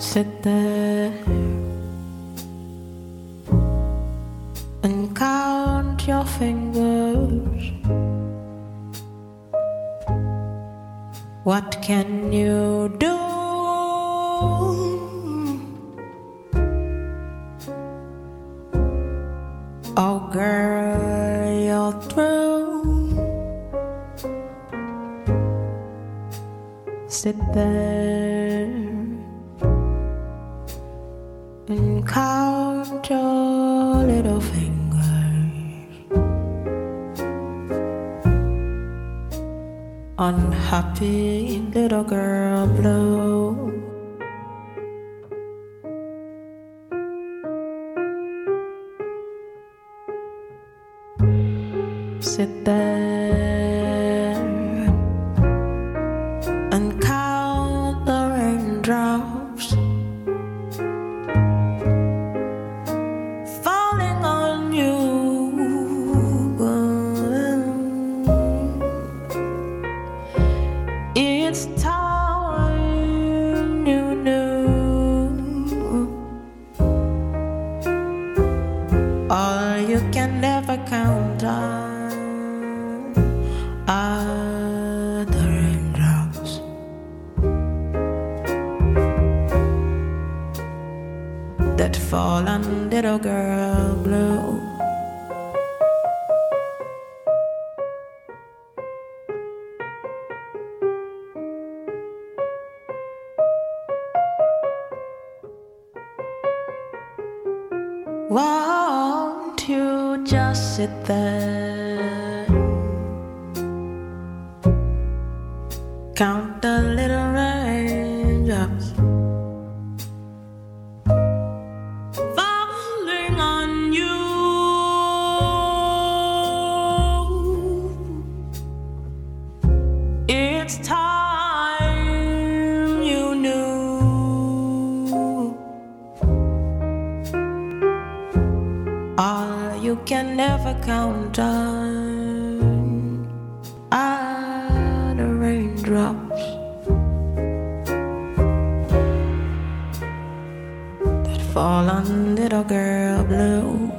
Sit there and count your fingers. What can you do? Oh girl, you're through. Sit there and count your little fingers. Unhappy little girl blue. Sit there and count the raindrops falling on you. It's time you knew all you can never count on are the raindrops that fall on little girl blue. Won't you just sit there, count the little raindrops falling on you. It's time you knew all you can never count on are the raindrops that fall on little girl blue.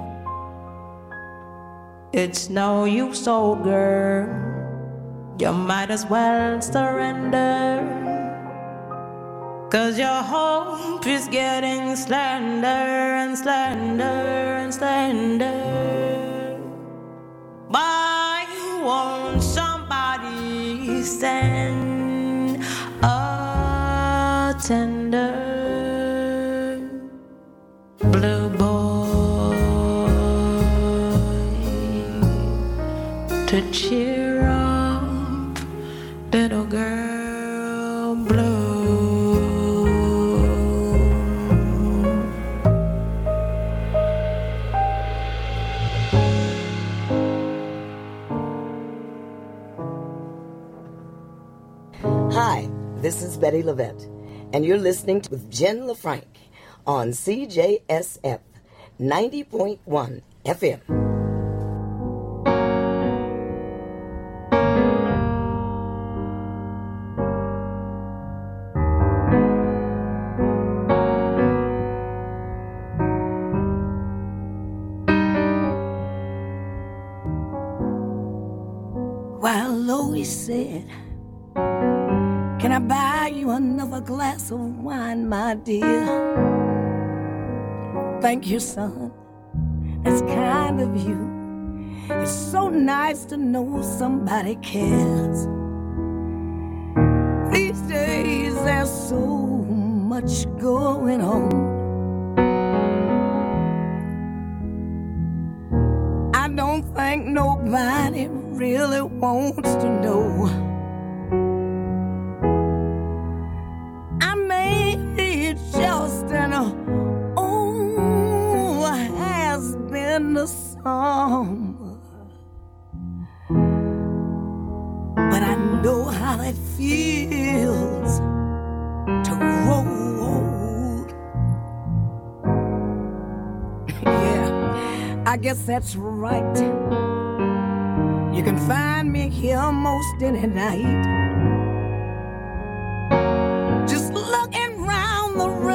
It's no use, old girl, you might as well surrender, 'cause your hope is getting slender and slender and slender. Why won't somebody send a tender blue boy to cheer up little girl blue? Hi, this is Betty Levette, and you're listening to Jen LaFranc on CJSF 90.1 FM. While Lois said, "Can I buy you another glass of wine, my dear?" Thank you, son. That's kind of you. It's so nice to know somebody cares. These days there's so much going on. I don't think nobody really wants to know. I made it just an has-been a song, but I know how it feels to grow old. Yeah, I guess that's right. You can find me here most any night, just looking round the room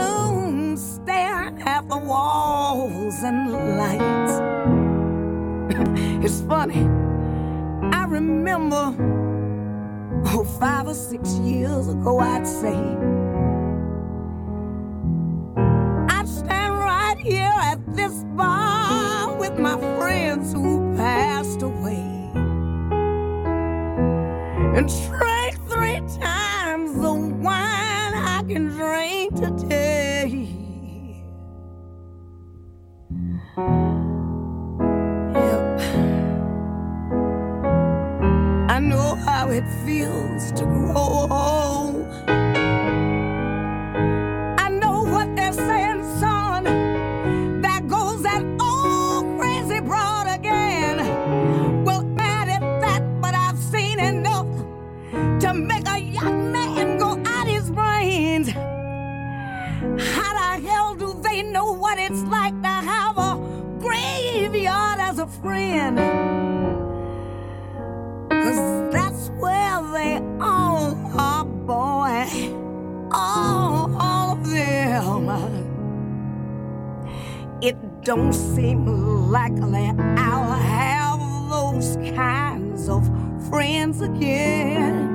It's funny, I remember 5 or 6 years ago, I'd say, I'd stand right here at this bar with my friends who passed away and trade 3 times the wine I can drink today. Yep, I know how it feels to grow old. I know what they're saying, son. There goes that old crazy broad again. Well, mad at that, but I've seen enough to make a young man go out his brains. How the hell do they know what it's like to have a graveyard as a friend? 'Cause that's where they all are, boy. All of them. It don't seem likely I'll have those kinds of friends again.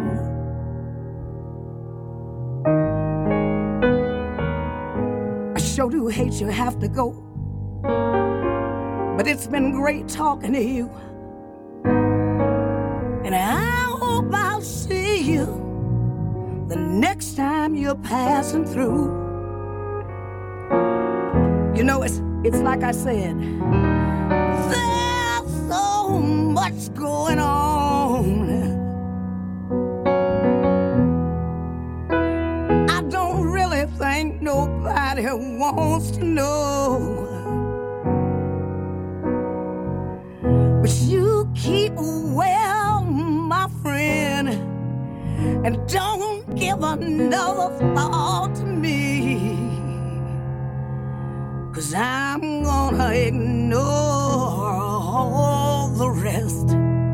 I sure do hate you have to go, but it's been great talking to you. And I hope I'll see you the next time you're passing through. You know, it's like I said, there's so much going on. I don't really think nobody wants to know. But you keep well, my friend, and don't give another thought to me, 'cause I'm gonna ignore all the rest.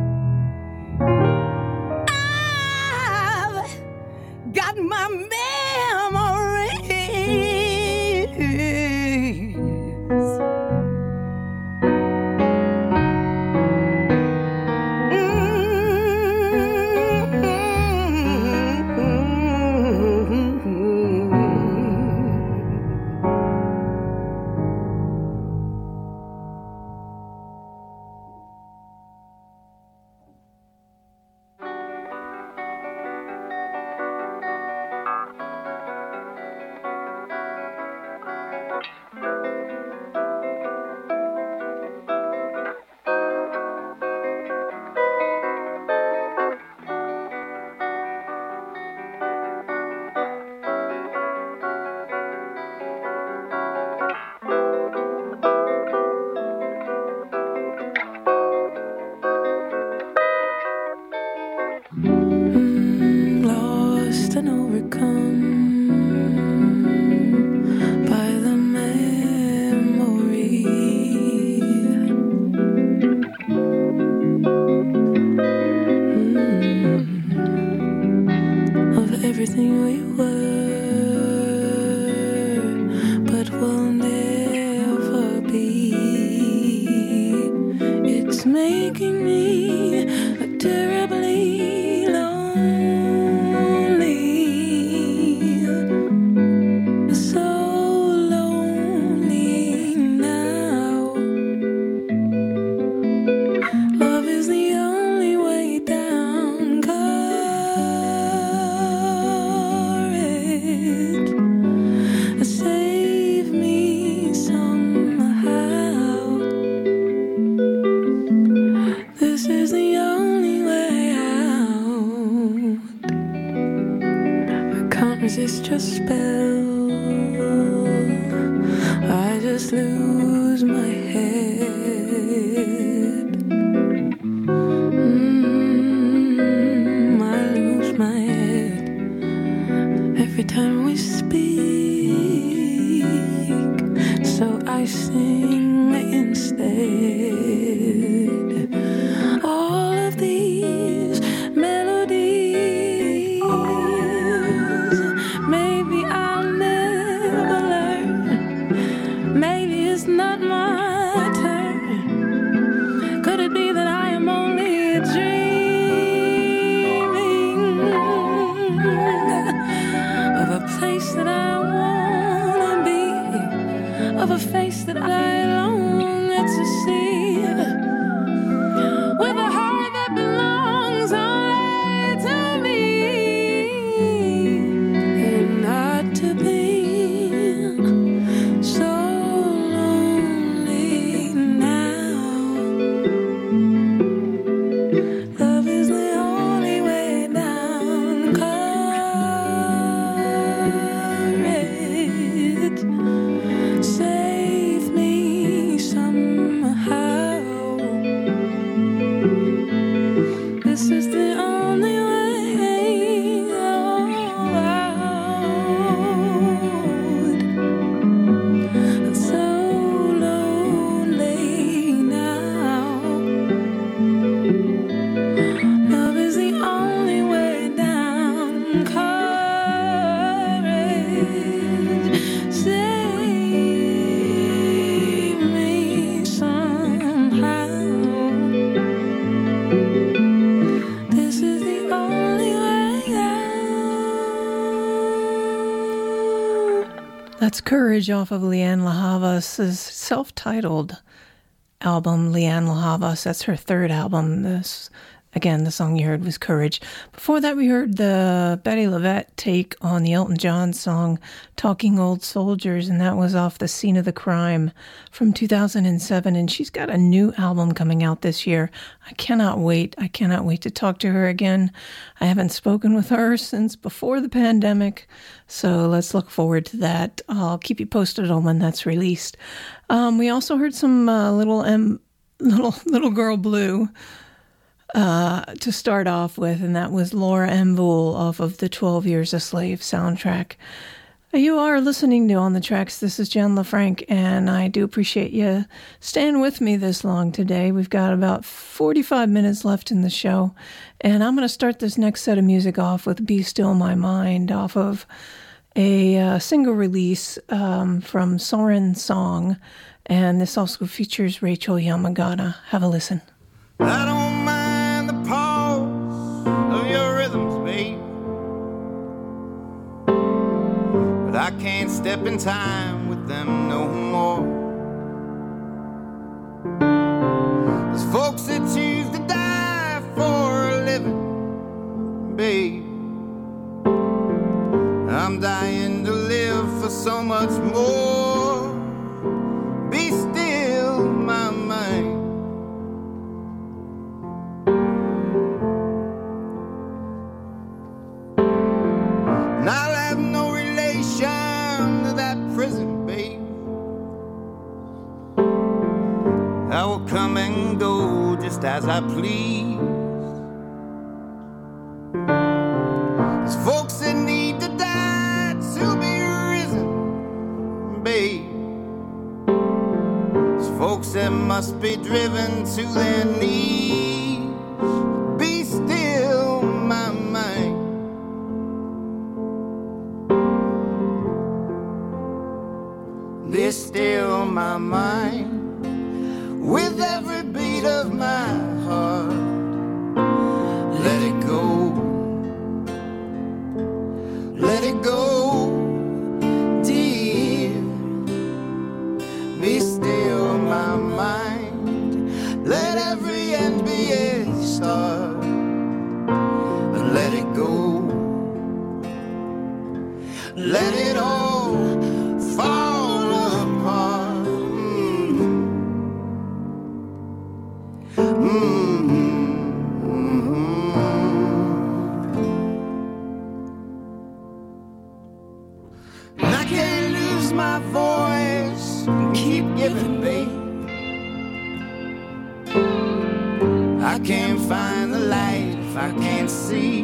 I've got my memories. Lost and overcome by the memory of everything we were, but will never be. It's making me terribly lonely, so lonely now. Love is the only way down, courage, save me somehow. This is the only way out. I can't resist your spell. I just lose my head. I lose my head every time we speak. So I sing instead. All of these melodies, maybe I'll Could it be that I am only dreaming of a place that I wanna be, of a face that I long to see, with a heart that belongs only to me, and not to be so lonely now. Love is the only way down. Courage, save me somehow. This is the only way out. So lonely now. Love is the only way down. Courage, save me somehow. This is the only way out. That's Courage off of Leanne La Havas' self-titled album, Leanne La Havas. That's her third album. Again, the song you heard was Courage. Before that, we heard the Betty LaVette take on the Elton John song, Talking Old Soldiers, and that was off The Scene of the Crime from 2007. And she's got a new album coming out this year. I cannot wait. I cannot wait to talk to her again. I haven't spoken with her since before the pandemic, so let's look forward to that. I'll keep you posted on when that's released. We also heard some Little Girl Blue to start off with, and that was Laura M. Vool off of the 12 Years a Slave soundtrack. You are listening to On the Tracks. This is Jen LaFranc, and I do appreciate you staying with me this long today. We've got about 45 minutes left in the show, and I'm going to start this next set of music off with Be Still My Mind off of a single release from Soren Song, and this also features Rachel Yamagata. Have a listen. I don't mind the pause of your rhythms, babe, but I can't step in time with them no more. There's folks that choose to die for a living, babe. I'm dying to live for so much more. Be still my mind. And I'll have no relation to that prison, babe. I will come and go just as I please. There's folks that need to die to be risen, babe. There's folks that must be driven to their knees. Be still my mind. Be still my mind. With every beat of my heart, let it go. Let it go, dear. Be still my mind. Let every end be a start. And let it go. Let it all fall apart. And I can't lose my voice and keep giving, babe. I can't find the light if I can't see.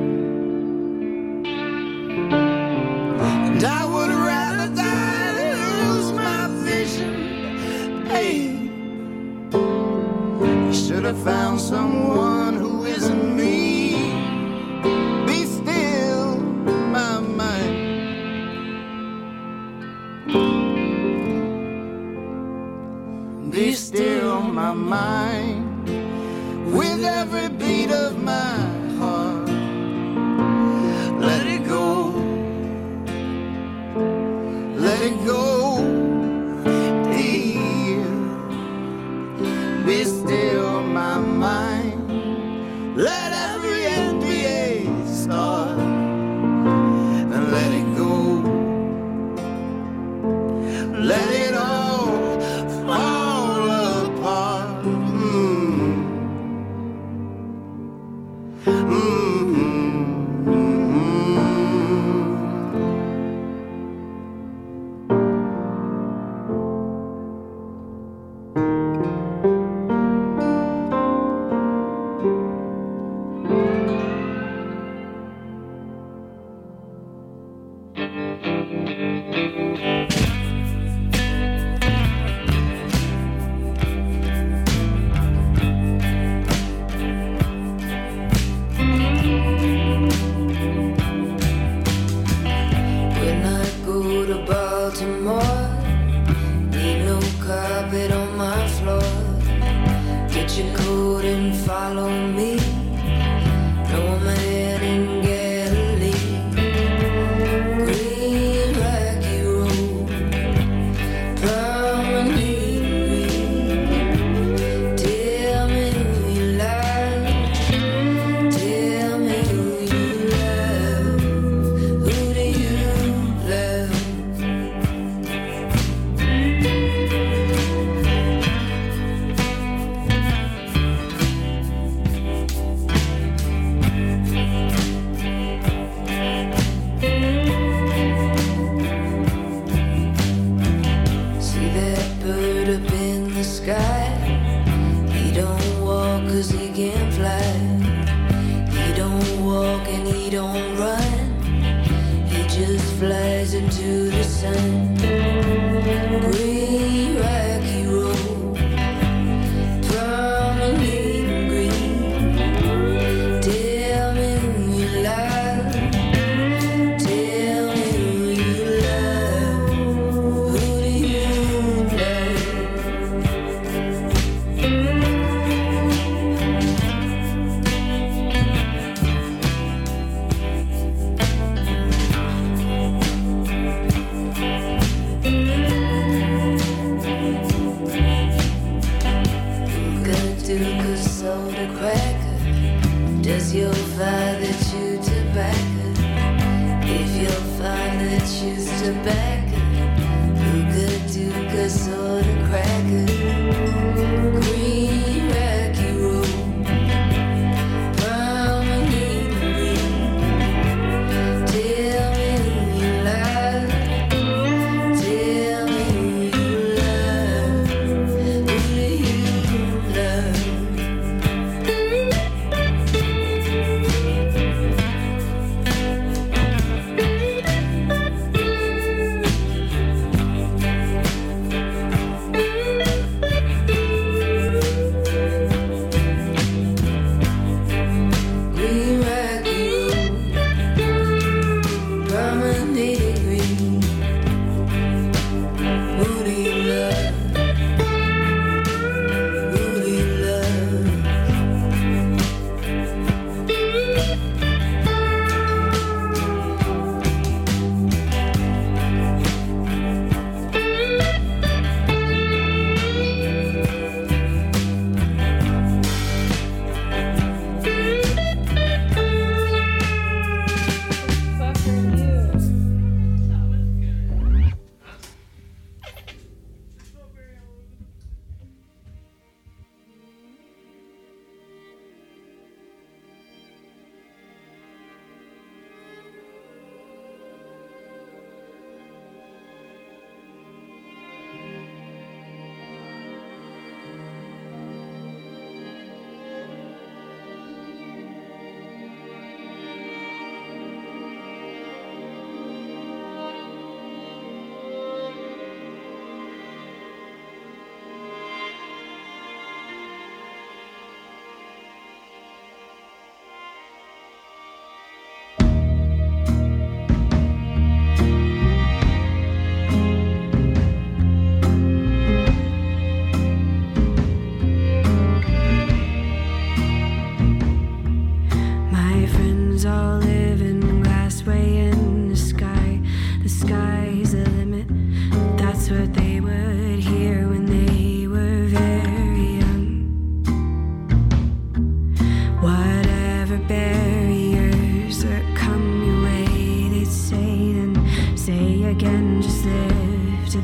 And I would rather die than lose my vision, babe. You should have found someone who isn't me. Be still my mind. Be still my mind. every beat of my heart. Let it go, let it go, dear. Be still, my mind. Let every end be a start, and let it go. Let it all fall apart.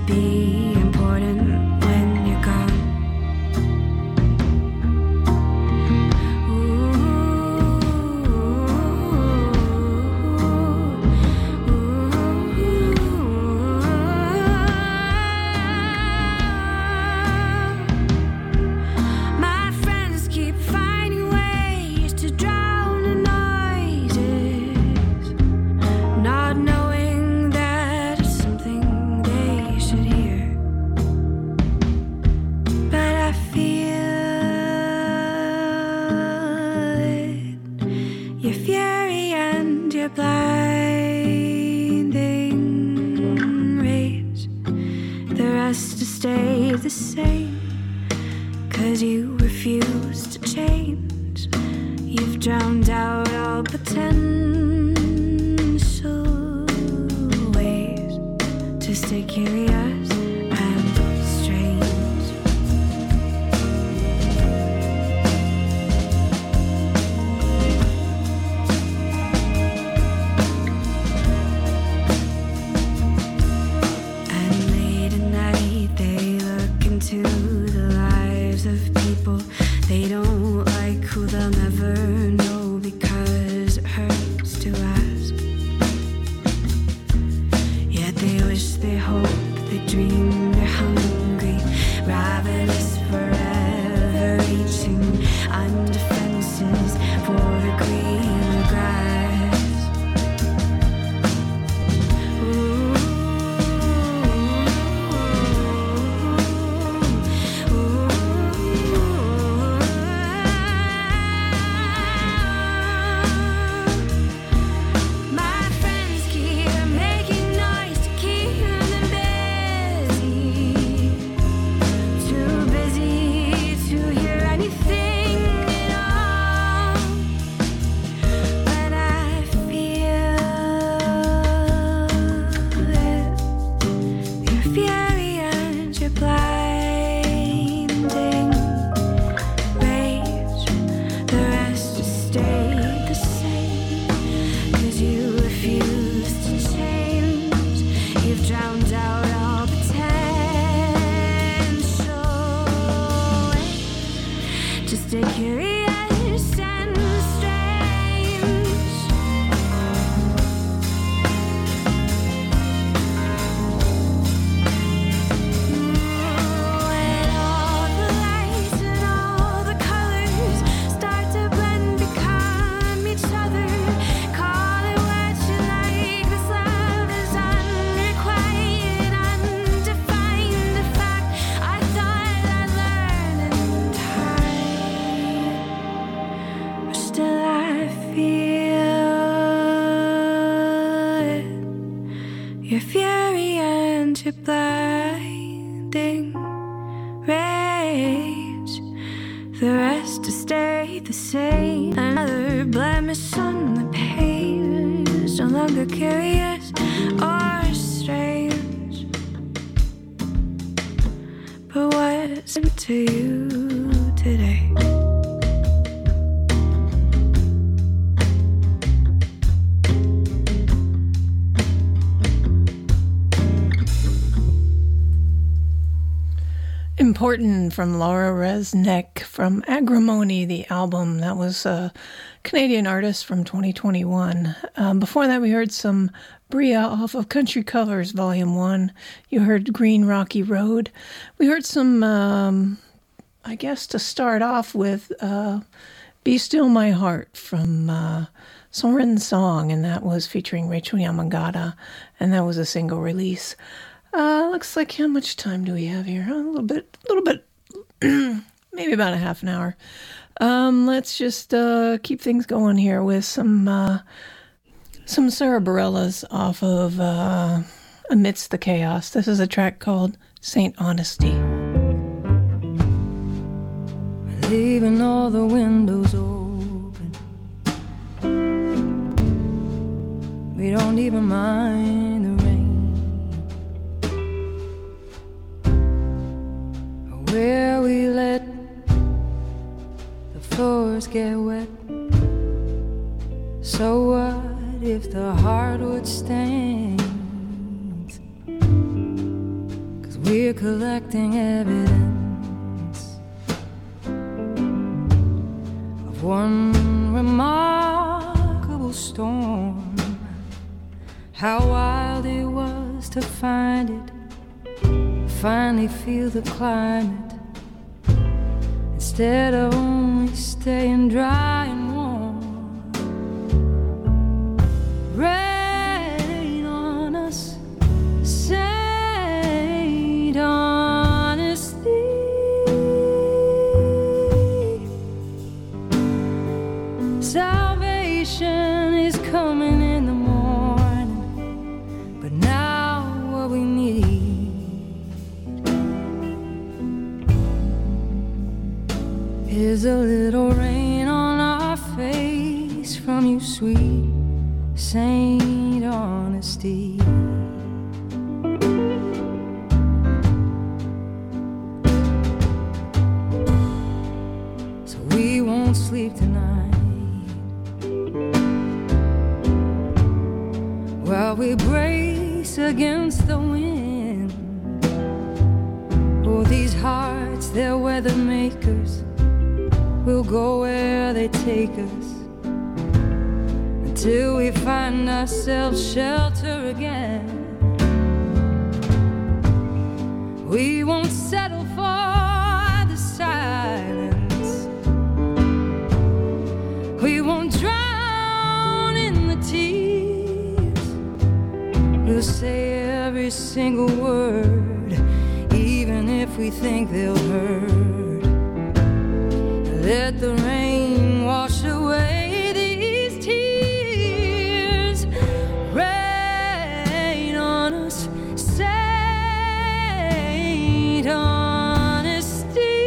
be important when you're gone. My friends keep finding ways to drown the noises, not knowing that it's something they should hear. But I feel it, your fury and your blinding rays. The rest has stayed the same, 'cause you refuse to change. You've drowned out all potential ways to stay curious and strange. And late at night they look into the lives of people they don't like, who they'll never know because it hurts to ask. Yet they wish, they hope, they dream, they're hungry, ravenous, forever reaching under fences for the greener grass. My friends keep making noise to keep them busy, too busy to hear anything at all. But I feel it, your fury and your blinding rage. The rest just stayed the same, 'cause you refuse to change. You've drowned out all potential ways. Just stay curious and strange. When all the lights and all the colors start to blend, become each other, call it what you like. This love is unrequited, undefined. The fact I thought I'd learn in time, but still I feel it, your fury and your blinding rage. The rest has stayed the same. Another blemish on the page, no longer curious or strange. But what's into you today? Important from Laura Resnick from Agrimony, the album. That was a Canadian artist from 2021. Before that, we heard some Bria off of Country Covers, Volume 1. You heard Green Rocky Road. We heard some, I guess to start off with, Be Still My Heart from Soren Song, and that was featuring Rachel Yamagata, and that was a single release. Looks like, how much time do we have here? A little bit, maybe about a half an hour. Let's just keep things going here with some Sarah Bareilles off of Amidst the Chaos. This is a track called Saint Honesty. Leaving all the windows open, we don't even mind the rain. Where we let the floors get wet. So what if the hardwood stains? we're collecting evidence of one remarkable storm. How wild it was to find it, finally feel the climate, instead of only staying dry and warm. Rain on us, saint honesty. Salvation is coming in the morning, but now what we need is a little rain on our face from you, sweet Saint Honesty. So we won't sleep tonight while we brace against the wind. Oh, these hearts, they're weather makers. We'll go where they take us until we find ourselves shelter again. We won't settle for the silence. We won't drown in the tears. We'll say every single word, even if we think they'll hurt. Let the rain wash away these tears. Rain on us, Saint Honesty.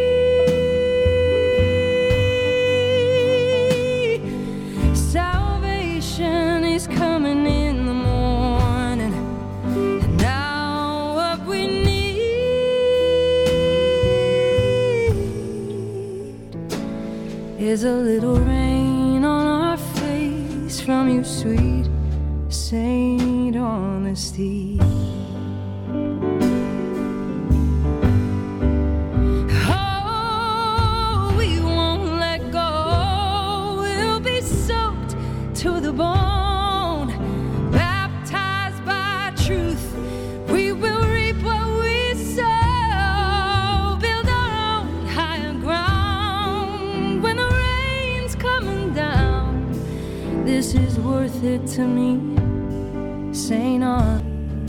Salvation is coming in the morning, and now what we need is a little rain on our face from you, sweet Saint Honesty. Oh, we won't let go. We'll be soaked to the bone, baptized by truth. We will reap what we sow, build our own higher ground. When the rain's coming down, this is worth it to me, Saint On.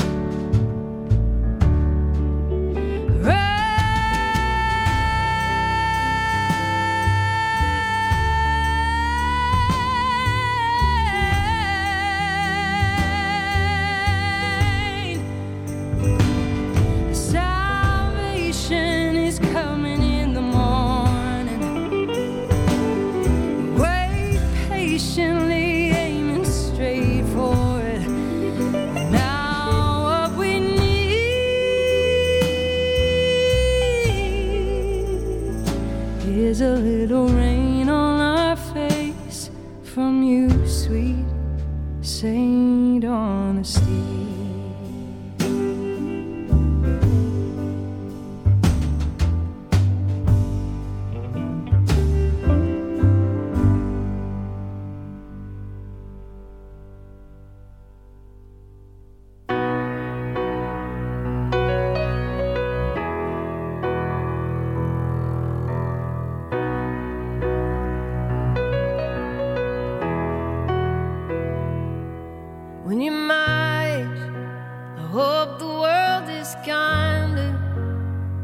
Salvation is coming in the morning. Wait patiently, aiming straight for it. Now what we need is a little rain on our face from you, sweet Saint Honesty.